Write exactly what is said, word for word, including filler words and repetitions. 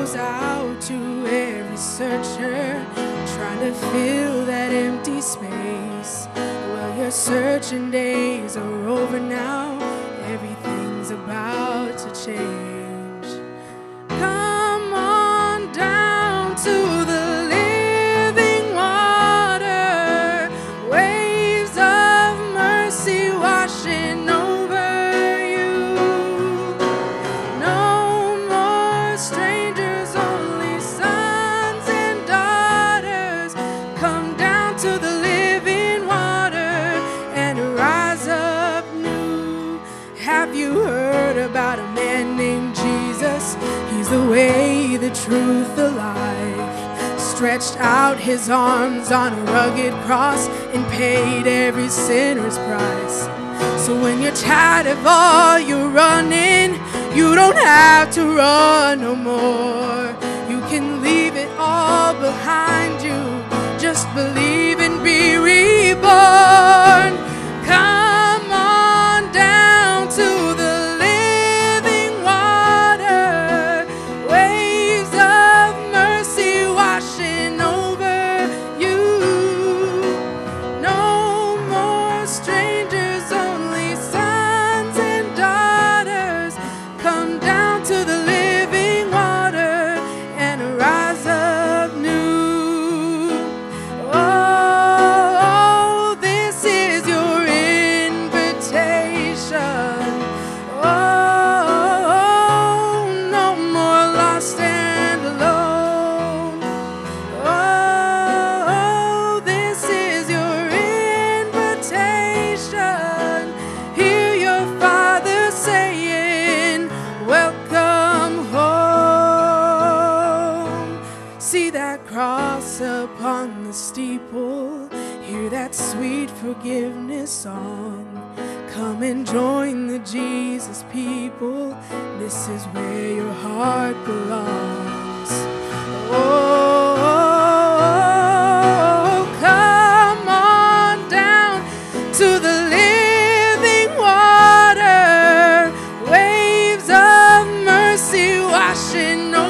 goes out to every searcher trying to fill that empty space. Well, your searching days are over now. Everything's about to change. Come on down to the living water, waves of mercy washing over you. No more strangers, only sons and daughters. Come down to the living water and rise up new. Have you heard about a man named Jesus? He's the way, the truth, the life. Stretched out his arms on a rugged cross and paid every sinner's price. So when you're tired of all you're running, you don't have to run no more. You can leave it all behind you. Just believe and be reborn. Come on down to the living water, waves of mercy washing over you. No more strangers, only sons and daughters. Come down to the living water and rise up new. Oh, this is your invitation. Oh, no more lost and alone. Oh, this is your invitation. Hear your Father saying, welcome home. See that cross upon the steeple, hear that sweet forgiveness song. Come and join the Jesus people. This is where your heart belongs. Oh, come on down to the living water, waves of mercy washing over